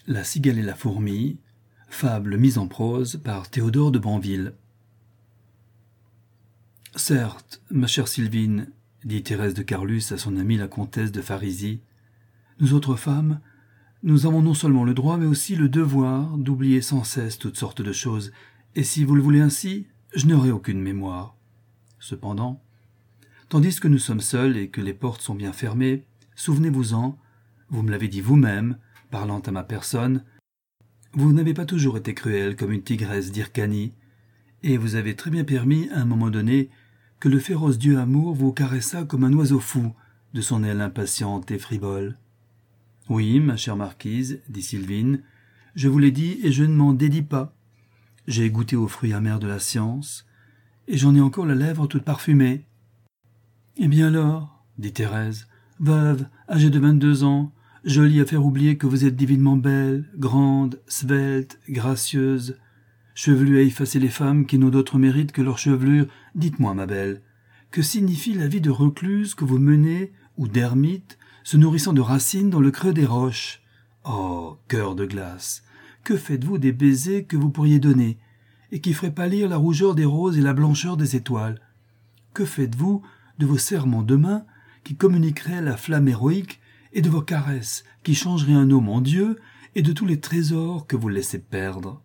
La cigale et la fourmi, fable mise en prose par Théodore de Banville. Certes, ma chère Sylvine, dit Thérèse de Carlus à son amie la comtesse de Pharisie, nous autres femmes, nous avons non seulement le droit mais aussi le devoir d'oublier sans cesse toutes sortes de choses, et si vous le voulez ainsi, je n'aurai aucune mémoire. Cependant, tandis que nous sommes seuls et que les portes sont bien fermées, souvenez-vous-en, vous me l'avez dit vous-même, parlant à ma personne, vous n'avez pas toujours été cruelle comme une tigresse d'Hyrcanie, et vous avez très bien permis à un moment donné que le féroce dieu amour vous caressa comme un oiseau fou de son aile impatiente et frivole. Oui, ma chère marquise, dit Sylvine, je vous l'ai dit et je ne m'en dédis pas. J'ai goûté aux fruits amers de la science, et j'en ai encore la lèvre toute parfumée. Eh bien alors, dit Thérèse, veuve, âgée de 22 ans, jolie à faire oublier que vous êtes divinement belle, grande, svelte, gracieuse, chevelue à effacer les femmes qui n'ont d'autre mérite que leur chevelure, dites-moi, ma belle, que signifie la vie de recluse que vous menez, ou d'ermite, se nourrissant de racines dans le creux des roches? Oh, cœur de glace, que faites-vous des baisers que vous pourriez donner, et qui feraient pâlir la rougeur des roses et la blancheur des étoiles? Que faites-vous de vos serrements de main, qui communiqueraient la flamme héroïque, et de vos caresses, qui changeraient un homme en Dieu, et de tous les trésors que vous laissez perdre?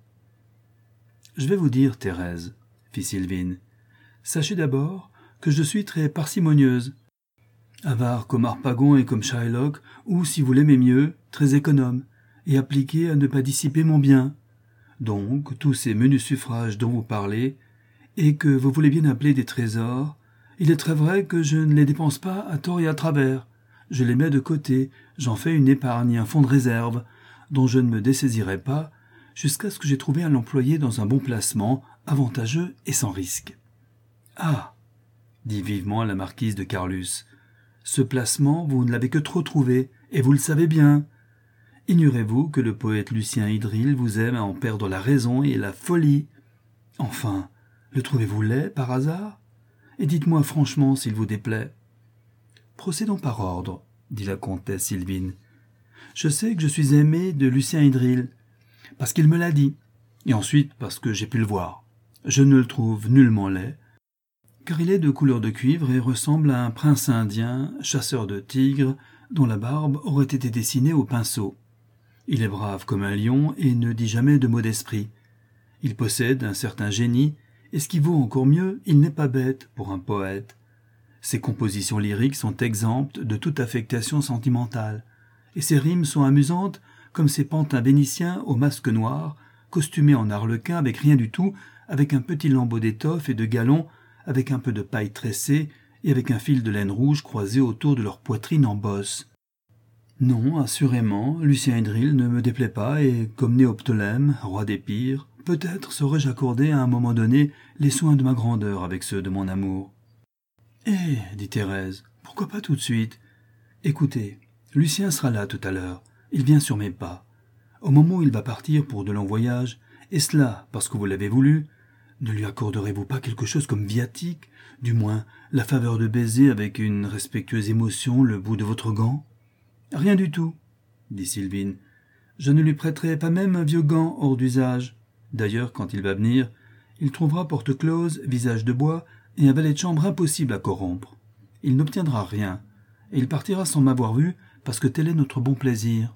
Je vais vous dire, Thérèse, fit Sylvine, sachez d'abord que je suis très parcimonieuse, avare comme Harpagon et comme Shylock, ou, si vous l'aimez mieux, très économe, et appliquée à ne pas dissiper mon bien. Donc, tous ces menus suffrages dont vous parlez, et que vous voulez bien appeler des trésors, il est très vrai que je ne les dépense pas à tort et à travers. Je les mets de côté, j'en fais une épargne, un fonds de réserve, dont je ne me dessaisirai pas, jusqu'à ce que j'aie trouvé à l'employer dans un bon placement, avantageux et sans risque. Ah, dit vivement la marquise de Carlus, ce placement, vous ne l'avez que trop trouvé, et vous le savez bien. Ignorez-vous que le poète Lucien Hydril vous aime à en perdre la raison et la folie? Enfin, le trouvez-vous laid, par hasard? Et dites-moi franchement s'il vous déplaît. Procédons par ordre, dit la comtesse Sylvine. Je sais que je suis aimée de Lucien Hydril, parce qu'il me l'a dit, et ensuite parce que j'ai pu le voir. Je ne le trouve nullement laid, car il est de couleur de cuivre et ressemble à un prince indien, chasseur de tigres, dont la barbe aurait été dessinée au pinceau. Il est brave comme un lion et ne dit jamais de mots d'esprit. Il possède un certain génie, et ce qui vaut encore mieux, il n'est pas bête pour un poète. Ses compositions lyriques sont exemptes de toute affectation sentimentale, et ses rimes sont amusantes comme ces pantins vénitiens au masque noir, costumés en arlequin avec rien du tout, avec un petit lambeau d'étoffe et de galon, avec un peu de paille tressée et avec un fil de laine rouge croisé autour de leur poitrine en bosse. Non, assurément, Lucien Hydril ne me déplaît pas, et comme Néoptolème, roi d'Épire, peut-être saurais-je accorder à un moment donné les soins de ma grandeur avec ceux de mon amour. Eh, dit Thérèse, pourquoi pas tout de suite? Écoutez, Lucien sera là tout à l'heure, il vient sur mes pas. Au moment où il va partir pour de longs voyages, et cela parce que vous l'avez voulu, ne lui accorderez-vous pas quelque chose comme viatique, du moins la faveur de baiser avec une respectueuse émotion le bout de votre gant? Rien du tout, dit Sylvine. Je ne lui prêterai pas même un vieux gant hors d'usage. D'ailleurs, quand il va venir, il trouvera porte close, visage de bois, et un valet de chambre impossible à corrompre. Il n'obtiendra rien, et il partira sans m'avoir vu, parce que tel est notre bon plaisir.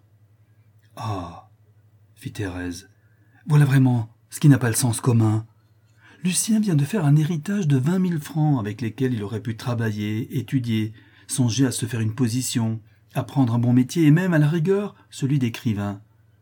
Ah, fit Thérèse, voilà vraiment ce qui n'a pas le sens commun. Lucien vient de faire un héritage de 20 000 francs avec lesquels il aurait pu travailler, étudier, songer à se faire une position, apprendre un bon métier et même, à la rigueur, celui d'écrivain.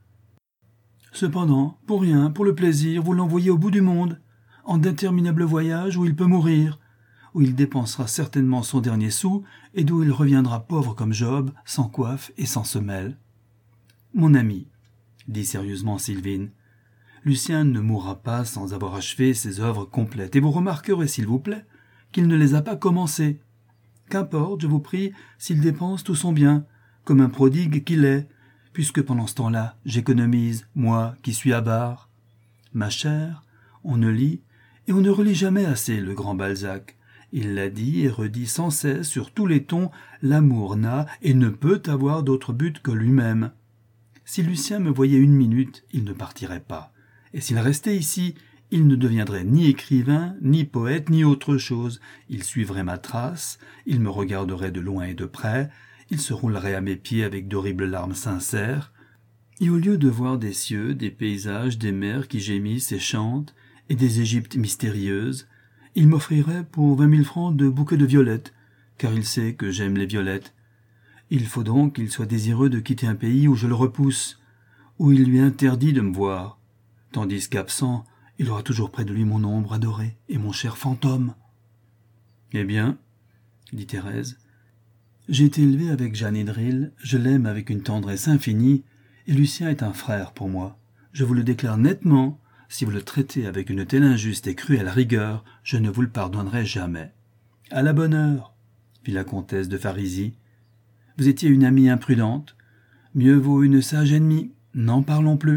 Cependant, pour rien, pour le plaisir, vous l'envoyez au bout du monde, en d'interminables voyages où il peut mourir, où il dépensera certainement son dernier sou et d'où il reviendra pauvre comme Job, sans coiffe et sans semelle. Mon ami, dit sérieusement Sylvine, Lucien ne mourra pas sans avoir achevé ses œuvres complètes, et vous remarquerez, s'il vous plaît, qu'il ne les a pas commencées. Qu'importe, je vous prie, s'il dépense tout son bien, comme un prodigue qu'il est, puisque pendant ce temps-là, j'économise, moi qui suis avare. Ma chère, on ne lit et on ne relit jamais assez le grand Balzac. Il l'a dit et redit sans cesse sur tous les tons, l'amour n'a et ne peut avoir d'autre but que lui-même. Si Lucien me voyait 1 minute, il ne partirait pas. Et s'il restait ici, il ne deviendrait ni écrivain, ni poète, ni autre chose. Il suivrait ma trace, il me regarderait de loin et de près, il se roulerait à mes pieds avec d'horribles larmes sincères, et au lieu de voir des cieux, des paysages, des mers qui gémissent et chantent, et des Égyptes mystérieuses, il m'offrirait pour 20 000 francs de bouquets de violettes, car il sait que j'aime les violettes. Il faut donc qu'il soit désireux de quitter un pays où je le repousse, où il lui est interdit de me voir, tandis qu'absent, il aura toujours près de lui mon ombre adorée et mon cher fantôme. « Eh bien, dit Thérèse, j'ai été élevée avec Jeanne Edril, je l'aime avec une tendresse infinie, et Lucien est un frère pour moi. Je vous le déclare nettement, si vous le traitez avec une telle injuste et cruelle rigueur, je ne vous le pardonnerai jamais. »« À la bonne heure, fit la comtesse de Pharisie. Vous étiez une amie imprudente. Mieux vaut une sage ennemie. N'en parlons plus. »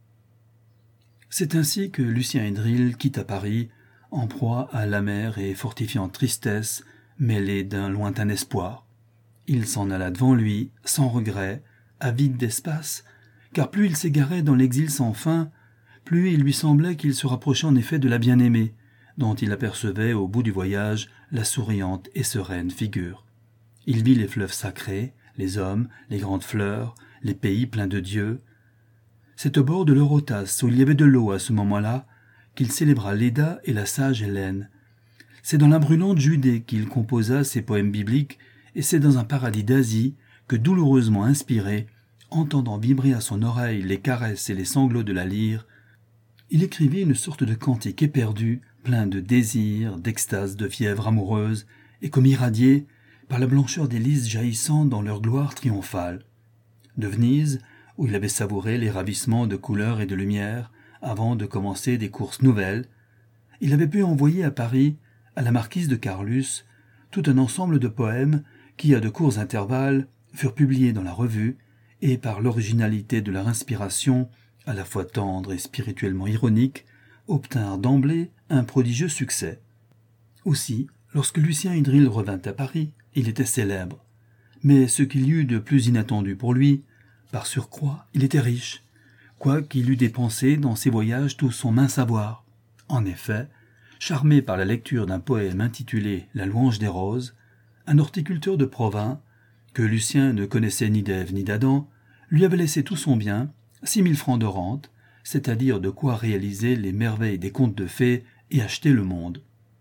C'est ainsi que Lucien Edril quitta Paris, en proie à l'amère et fortifiante tristesse, mêlée d'un lointain espoir. Il s'en alla devant lui, sans regret, avide d'espace, car plus il s'égarait dans l'exil sans fin, plus il lui semblait qu'il se rapprochait en effet de la bien-aimée, dont il apercevait au bout du voyage la souriante et sereine figure. Il vit les fleuves sacrés, les hommes, les grandes fleurs, les pays pleins de dieux. C'est au bord de l'Eurotas, où il y avait de l'eau à ce moment-là, qu'il célébra Léda et la sage Hélène. C'est dans la brûlante Judée qu'il composa ses poèmes bibliques, et c'est dans un paradis d'Asie que, douloureusement inspiré, entendant vibrer à son oreille les caresses et les sanglots de la lyre, il écrivit une sorte de cantique éperdu, plein de désir, d'extase, de fièvre amoureuse, et comme irradié par la blancheur des lys jaillissant dans leur gloire triomphale. De Venise, où il avait savouré les ravissements de couleurs et de lumière, avant de commencer des courses nouvelles, il avait pu envoyer à Paris, à la marquise de Carlus, tout un ensemble de poèmes qui, à de courts intervalles, furent publiés dans la revue, et par l'originalité de leur inspiration, à la fois tendre et spirituellement ironique, obtinrent d'emblée un prodigieux succès. Aussi, lorsque Lucien Edril revint à Paris, il était célèbre. Mais ce qu'il y eut de plus inattendu pour lui, par surcroît, il était riche, quoiqu'il eût dépensé dans ses voyages tout son mince savoir. En effet, charmé par la lecture d'un poème intitulé « La louange des roses », un horticulteur de Provins, que Lucien ne connaissait ni d'Ève ni d'Adam, lui avait laissé tout son bien, 6 000 francs de rente, c'est-à-dire de quoi réaliser les merveilles des contes de fées et acheter le monde.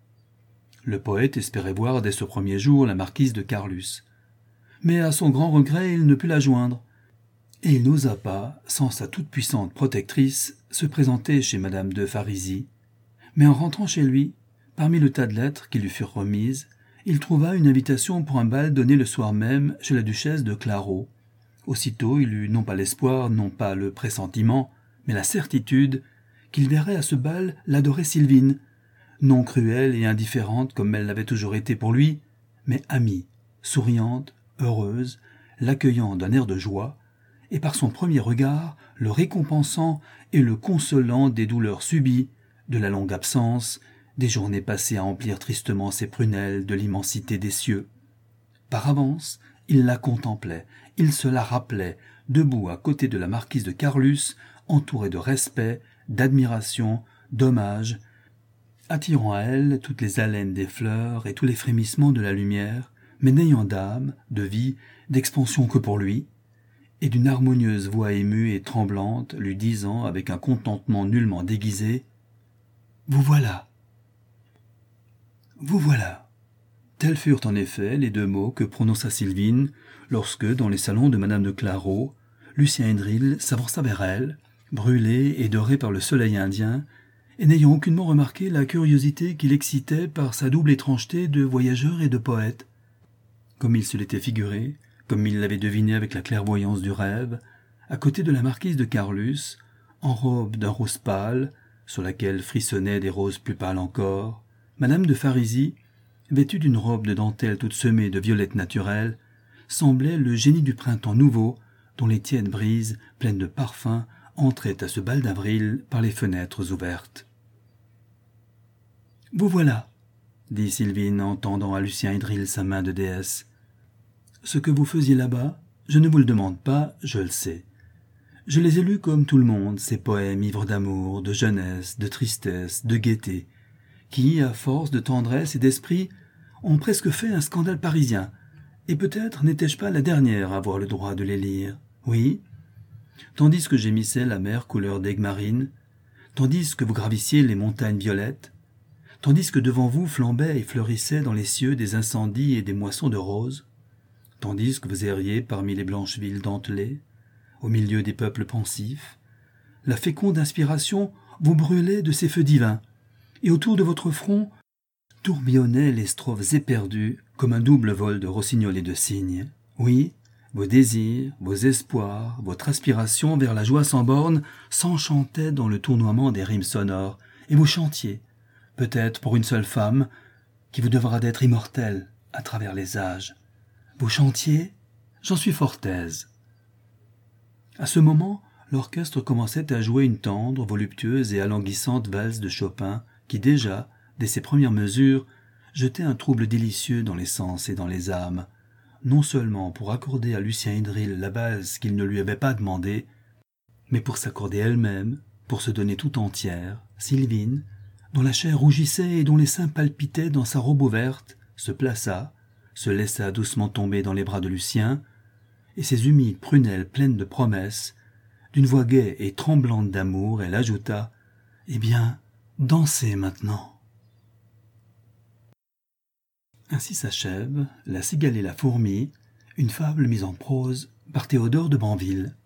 Le poète espérait voir dès ce premier jour la marquise de Carlus. Mais à son grand regret, il ne put la joindre, et il n'osa pas, sans sa toute-puissante protectrice, se présenter chez madame de Pharisie. Mais en rentrant chez lui, parmi le tas de lettres qui lui furent remises, il trouva une invitation pour un bal donné le soir même chez la duchesse de Clareaux. Aussitôt, il eut non pas l'espoir, non pas le pressentiment, mais la certitude qu'il verrait à ce bal l'adorée Sylvine, non cruelle et indifférente comme elle l'avait toujours été pour lui, mais amie, souriante, heureuse, l'accueillant d'un air de joie, et par son premier regard, le récompensant et le consolant des douleurs subies, de la longue absence, des journées passées à emplir tristement ses prunelles de l'immensité des cieux. Par avance, il la contemplait, il se la rappelait, debout à côté de la marquise de Carlus, entourée de respect, d'admiration, d'hommage, attirant à elle toutes les haleines des fleurs et tous les frémissements de la lumière, mais n'ayant d'âme, de vie, d'expansion que pour lui, et d'une harmonieuse voix émue et tremblante lui disant avec un contentement nullement déguisé « Vous voilà ! Vous voilà !» Tels furent en effet les 2 mots que prononça Sylvine lorsque, dans les salons de madame de Clareaux, Lucien Edril s'avança vers elle, brûlé et doré par le soleil indien, et n'ayant aucunement remarqué la curiosité qu'il excitait par sa double étrangeté de voyageur et de poète. Comme il se l'était figuré, comme il l'avait deviné avec la clairvoyance du rêve, à côté de la marquise de Carlus, en robe d'un rose pâle, sur laquelle frissonnaient des roses plus pâles encore, madame de Pharisie, vêtue d'une robe de dentelle toute semée de violettes naturelles, semblait le génie du printemps nouveau, dont les tièdes brises, pleines de parfums, entraient à ce bal d'avril par les fenêtres ouvertes. « Vous voilà !» dit Sylvine en tendant à Lucien Edril sa main de déesse. « Ce que vous faisiez là-bas, je ne vous le demande pas, je le sais. Je les ai lus comme tout le monde, ces poèmes ivres d'amour, de jeunesse, de tristesse, de gaieté, qui, à force de tendresse et d'esprit, ont presque fait un scandale parisien, et peut-être n'étais-je pas la dernière à avoir le droit de les lire. Oui, tandis que gémissait la mer couleur d'aigue marine, tandis que vous gravissiez les montagnes violettes, tandis que devant vous flambaient et fleurissaient dans les cieux des incendies et des moissons de roses, tandis que vous erriez parmi les blanches villes dentelées, au milieu des peuples pensifs, la féconde inspiration vous brûlait de ces feux divins, et autour de votre front tourbillonnaient les strophes éperdues comme un double vol de rossignols et de cygnes. Oui, vos désirs, vos espoirs, votre aspiration vers la joie sans bornes s'enchantaient dans le tournoiement des rimes sonores, et vous chantiez, peut-être pour une seule femme, qui vous devra d'être immortelle à travers les âges. Vous chantiez, j'en suis fort aise. À ce moment, l'orchestre commençait à jouer une tendre, voluptueuse et alanguissante valse de Chopin qui déjà, dès ses premières mesures, jetait un trouble délicieux dans les sens et dans les âmes, non seulement pour accorder à Lucien Hydril la valse qu'il ne lui avait pas demandée, mais pour s'accorder elle-même, pour se donner tout entière. Sylvine, dont la chair rougissait et dont les seins palpitaient dans sa robe ouverte, se plaça, se laissa doucement tomber dans les bras de Lucien, et ses humides prunelles pleines de promesses, d'une voix gaie et tremblante d'amour, elle ajouta « Eh bien, dansez maintenant !» Ainsi s'achève La cigale et la fourmi, une fable mise en prose par Théodore de Banville.